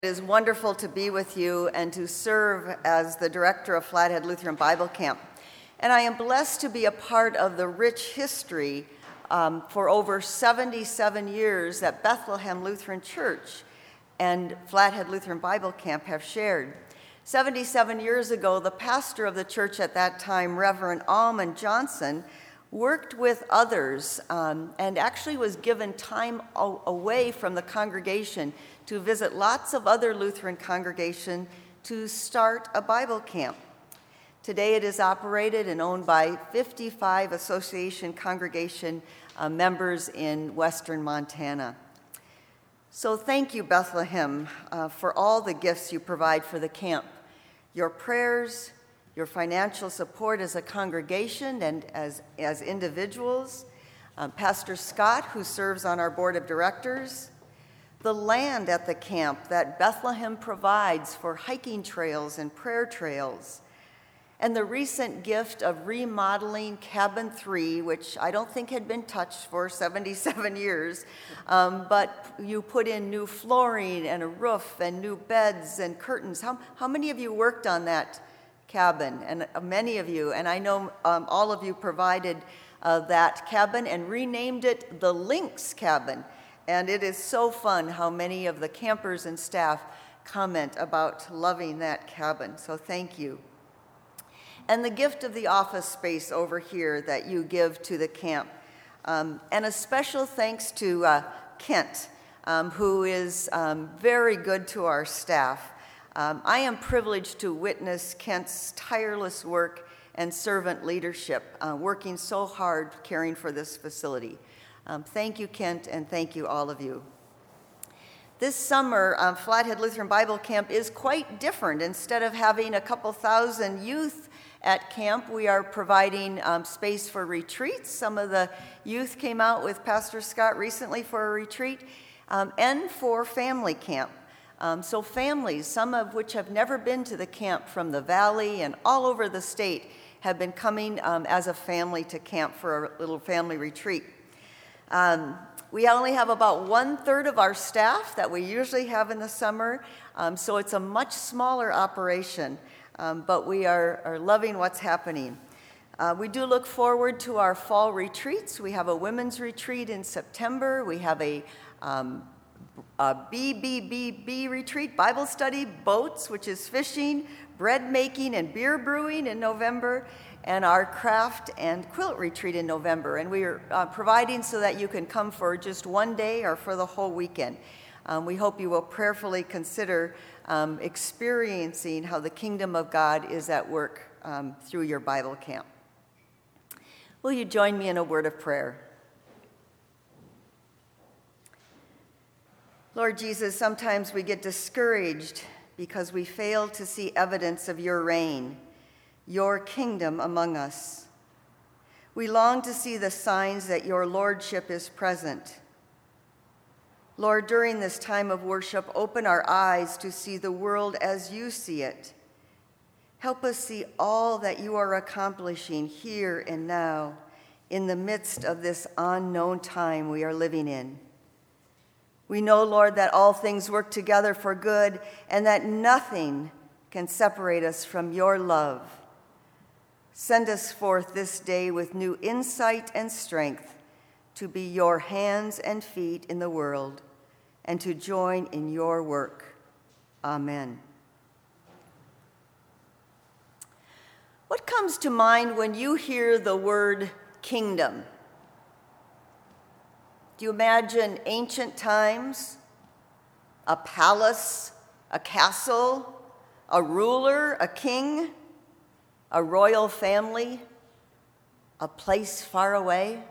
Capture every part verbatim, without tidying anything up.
It is wonderful to be with you and to serve as the director of Flathead Lutheran Bible Camp. And I am blessed to be a part of the rich history um, for over seventy-seven years that Bethlehem Lutheran Church and Flathead Lutheran Bible Camp have shared. seventy-seven years ago, the pastor of the church at that time, Reverend Almond Johnson, worked with others um, and actually was given time a- away from the congregation to visit lots of other Lutheran congregations to start a Bible camp. Today it is operated and owned by fifty-five association congregation uh, members in western Montana. So thank you, Bethlehem, uh, for all the gifts you provide for the camp. Your prayers, your financial support as a congregation and as, as individuals, um, Pastor Scott, who serves on our board of directors, the land at the camp that Bethlehem provides for hiking trails and prayer trails, and the recent gift of remodeling Cabin three, which I don't think had been touched for seventy-seven years, um, but you put in new flooring and a roof and new beds and curtains. How, how many of you worked on that cabin? And uh, many of you, and I know um, all of you provided uh, that cabin and renamed it the Lynx Cabin. And it is so fun how many of the campers and staff comment about loving that cabin. So thank you. And the gift of the office space over here that you give to the camp. Um, and a special thanks to uh, Kent, um, who is um, very good to our staff. Um, I am privileged to witness Kent's tireless work and servant leadership, uh, working so hard caring for this facility. Um, thank you, Kent, and thank you, all of you. This summer, um, Flathead Lutheran Bible Camp is quite different. Instead of having a couple thousand youth at camp, we are providing um, space for retreats. Some of the youth came out with Pastor Scott recently for a retreat, um, and for family camp. Um, so families, some of which have never been to the camp from the valley and all over the state, have been coming um, as a family to camp for a little family retreat. Um, we only have about one-third of our staff that we usually have in the summer, um, so it's a much smaller operation, um, but we are, are loving what's happening. Uh, we do look forward to our fall retreats. We have a women's retreat in September. We have a, um, a B B B B retreat, Bible study, boats, which is fishing, bread making, and beer brewing in November, and our craft and quilt retreat in November. And we are uh, providing so that you can come for just one day or for the whole weekend. Um, we hope you will prayerfully consider um, experiencing how the kingdom of God is at work um, through your Bible camp. Will you join me in a word of prayer? Lord Jesus, sometimes we get discouraged because we fail to see evidence of your reign, your kingdom among us. We long to see the signs that your lordship is present. Lord, during this time of worship, open our eyes to see the world as you see it. Help us see all that you are accomplishing here and now in the midst of this unknown time we are living in. We know, Lord, that all things work together for good and that nothing can separate us from your love. Send us forth this day with new insight and strength to be your hands and feet in the world and to join in your work. Amen. What comes to mind when you hear the word kingdom? Do you imagine ancient times, a palace, a castle, a ruler, a king, a royal family, a place far away?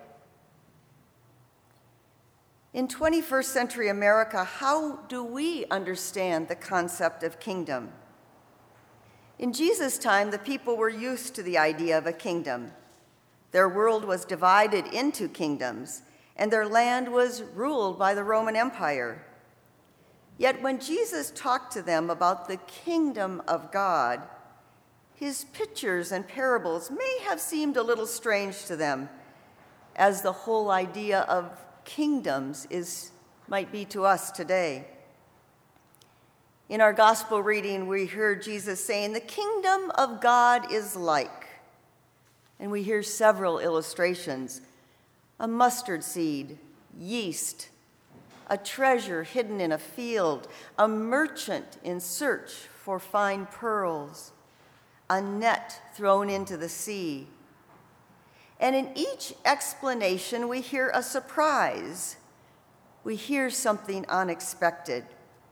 In twenty-first century America, how do we understand the concept of kingdom? In Jesus' time, the people were used to the idea of a kingdom. Their world was divided into kingdoms, and their land was ruled by the Roman Empire. Yet when Jesus talked to them about the kingdom of God, his pictures and parables may have seemed a little strange to them, as the whole idea of kingdoms is might be to us today. In our gospel reading, we hear Jesus saying, "The kingdom of God is like," and we hear several illustrations: a mustard seed, yeast, a treasure hidden in a field, a merchant in search for fine pearls, a net thrown into the sea. And in each explanation, we hear a surprise. We hear something unexpected.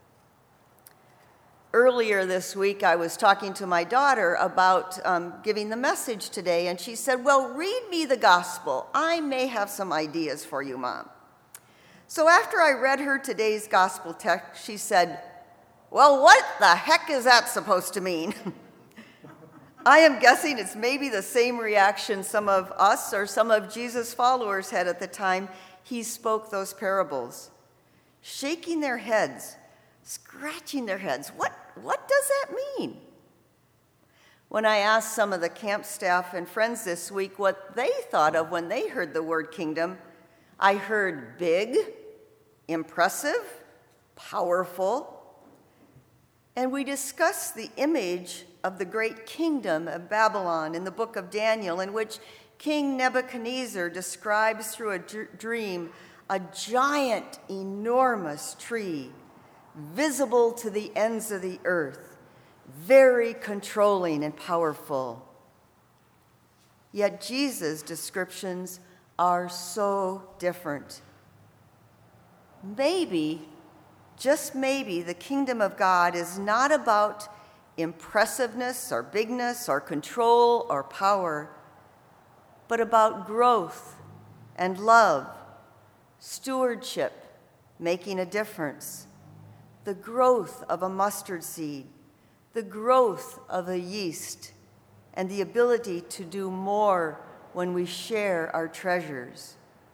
Earlier this week, I was talking to my daughter about um, giving the message today, and she said, "Well, read me the gospel. I may have some ideas for you, Mom." So after I read her today's gospel text, she said, "Well, what the heck is that supposed to mean?" I am guessing it's maybe the same reaction some of us or some of Jesus' followers had at the time he spoke those parables. Shaking their heads, scratching their heads. What, what does that mean? When I asked some of the camp staff and friends this week what they thought of when they heard the word kingdom, I heard big, impressive, powerful, and we discussed the image of the great kingdom of Babylon in the book of Daniel, in which King Nebuchadnezzar describes through a dream a giant, enormous tree, visible to the ends of the earth, very controlling and powerful. Yet Jesus' descriptions are so different. Maybe, just maybe, the kingdom of God is not about impressiveness or bigness or control or power, but about growth and love, stewardship, making a difference, the growth of a mustard seed, the growth of a yeast, and the ability to do more when we share our treasures.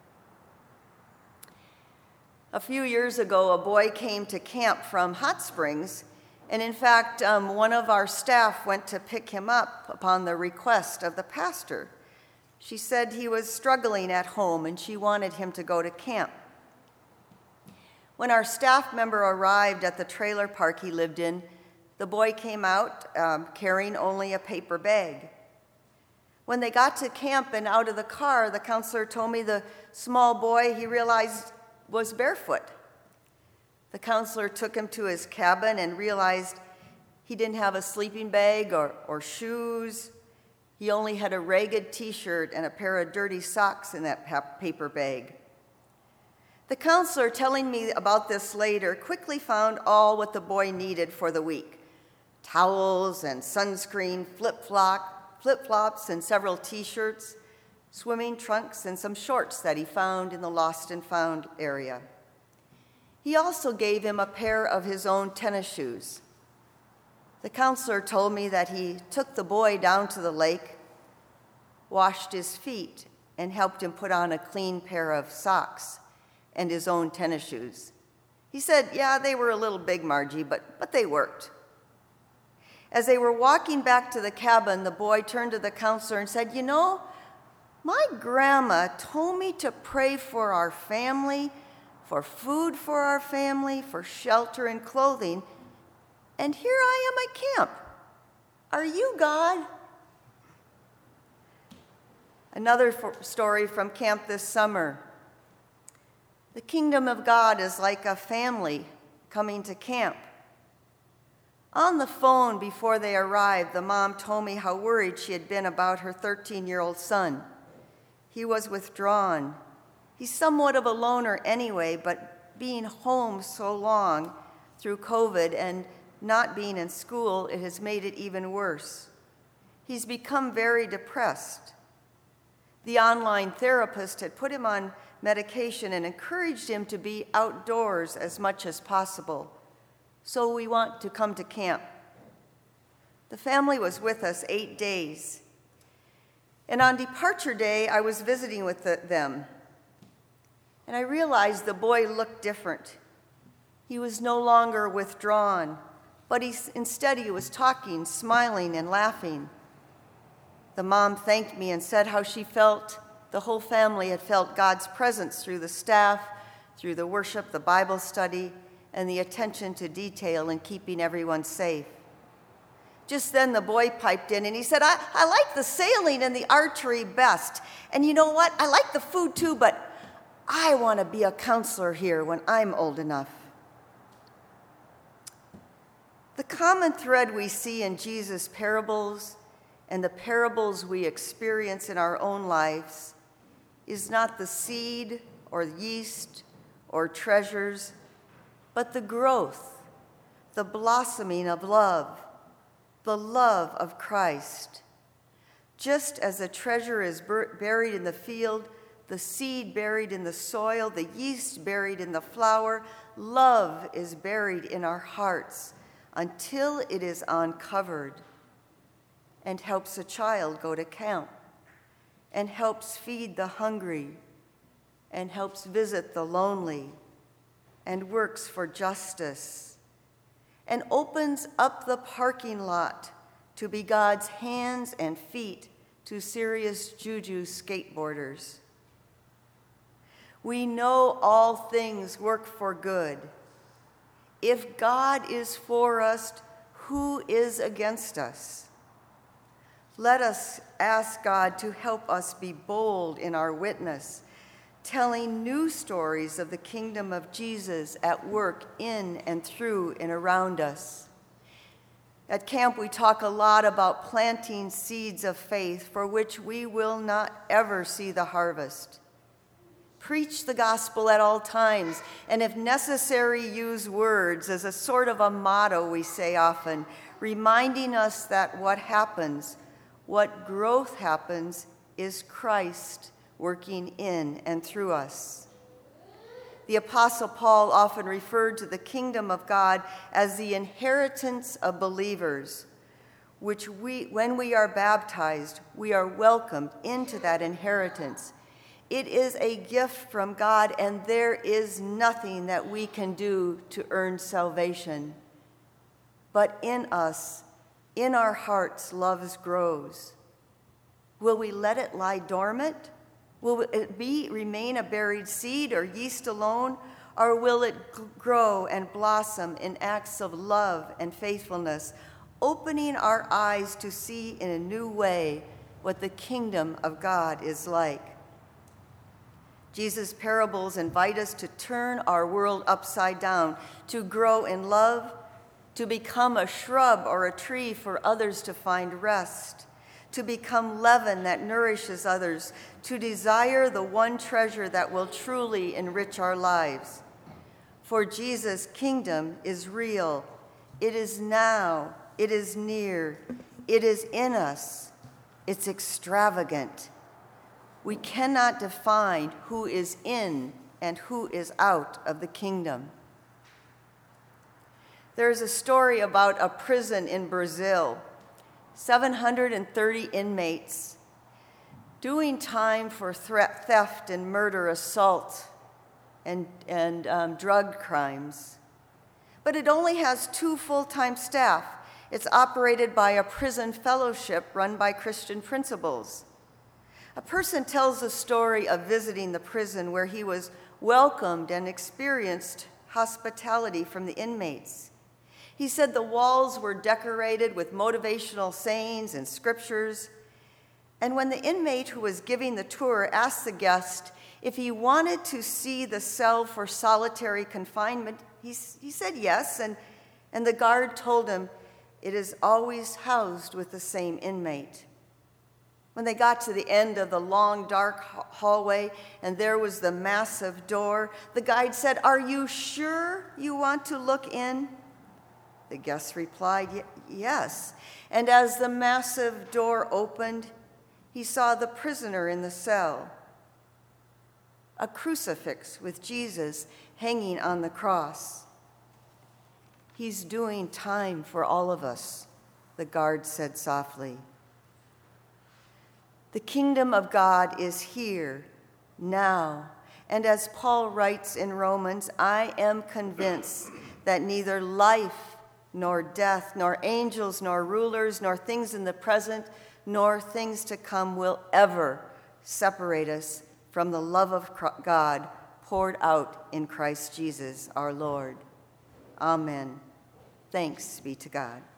A few years ago, a boy came to camp from Hot Springs, and in fact, um, one of our staff went to pick him up upon the request of the pastor. She said he was struggling at home and she wanted him to go to camp. When our staff member arrived at the trailer park he lived in, the boy came out um, carrying only a paper bag. When they got to camp and out of the car, the counselor told me the small boy, he realized, was barefoot. The counselor took him to his cabin and realized he didn't have a sleeping bag or, or shoes. He only had a ragged t-shirt and a pair of dirty socks in that pa- paper bag. The counselor, telling me about this later, quickly found all what the boy needed for the week: towels and sunscreen, flip-flop, flip-flops and several t-shirts, swimming trunks, and some shorts that he found in the lost and found area. He also gave him a pair of his own tennis shoes. The counselor told me that he took the boy down to the lake, washed his feet, and helped him put on a clean pair of socks and his own tennis shoes. He said, yeah, they were a little big, Margie, but, but they worked. As they were walking back to the cabin, the boy turned to the counselor and said, "You know, my grandma told me to pray for our family, for food for our family, for shelter and clothing, and here I am at camp. Are you God?" Another for- story from camp this summer. The kingdom of God is like a family coming to camp. On the phone before they arrived, the mom told me how worried she had been about her thirteen-year-old son. He was withdrawn. He's somewhat of a loner anyway, but being home so long through COVID and not being in school, it has made it even worse. He's become very depressed. The online therapist had put him on medication and encouraged him to be outdoors as much as possible. So we want to come to camp. The family was with us eight days. And on departure day, I was visiting with the, them. And I realized the boy looked different. He was no longer withdrawn, but he, instead he was talking, smiling, and laughing. The mom thanked me and said how she felt, the whole family had felt God's presence through the staff, through the worship, the Bible study, and the attention to detail in keeping everyone safe. Just then the boy piped in and he said, I, I like the sailing and the archery best. And you know what? I like the food too, but I want to be a counselor here when I'm old enough. The common thread we see in Jesus' parables and the parables we experience in our own lives is not the seed or yeast or treasures, but the growth, the blossoming of love, the love of Christ. Just as the treasure is bur- buried in the field, the seed buried in the soil, the yeast buried in the flour, love is buried in our hearts until it is uncovered and helps a child go to camp and helps feed the hungry and helps visit the lonely and works for justice and opens up the parking lot to be God's hands and feet to serious juju skateboarders. We know all things work for good. If God is for us, who is against us? Let us ask God to help us be bold in our witness, telling new stories of the kingdom of Jesus at work in and through and around us. At camp, we talk a lot about planting seeds of faith for which we will not ever see the harvest. Preach the gospel at all times, and if necessary, use words as a sort of a motto we say often, reminding us that what happens, what growth happens, is Christ working in and through us. The Apostle Paul often referred to the kingdom of God as the inheritance of believers, which we, when we are baptized, we are welcomed into that inheritance. It is a gift from God, and there is nothing that we can do to earn salvation. But in us, in our hearts, love grows. Will we let it lie dormant? Will it be remain a buried seed or yeast alone, or will it grow and blossom in acts of love and faithfulness, opening our eyes to see in a new way what the kingdom of God is like? Jesus' parables invite us to turn our world upside down, to grow in love, to become a shrub or a tree for others to find rest, to become leaven that nourishes others, to desire the one treasure that will truly enrich our lives. For Jesus' kingdom is real. It is now. It is near. It is in us. It's extravagant. We cannot define who is in and who is out of the kingdom. There is a story about a prison in Brazil, seven hundred thirty inmates doing time for threat, theft and murder, assault, and, and um, drug crimes. But it only has two full-time staff. It's operated by a prison fellowship run by Christian principles. A person tells the story of visiting the prison where he was welcomed and experienced hospitality from the inmates. He said the walls were decorated with motivational sayings and scriptures. And when the inmate who was giving the tour asked the guest if he wanted to see the cell for solitary confinement, he, he said yes, and, and the guard told him it is always housed with the same inmate. When they got to the end of the long, dark hallway, and there was the massive door, the guide said, "Are you sure you want to look in?" The guest replied, "Yes." And as the massive door opened, he saw the prisoner in the cell, a crucifix with Jesus hanging on the cross. "He's doing time for all of us," the guard said softly. The kingdom of God is here, now. And as Paul writes in Romans, I am convinced that neither life nor death, nor angels, nor rulers, nor things in the present, nor things to come will ever separate us from the love of God poured out in Christ Jesus our Lord. Amen. Thanks be to God.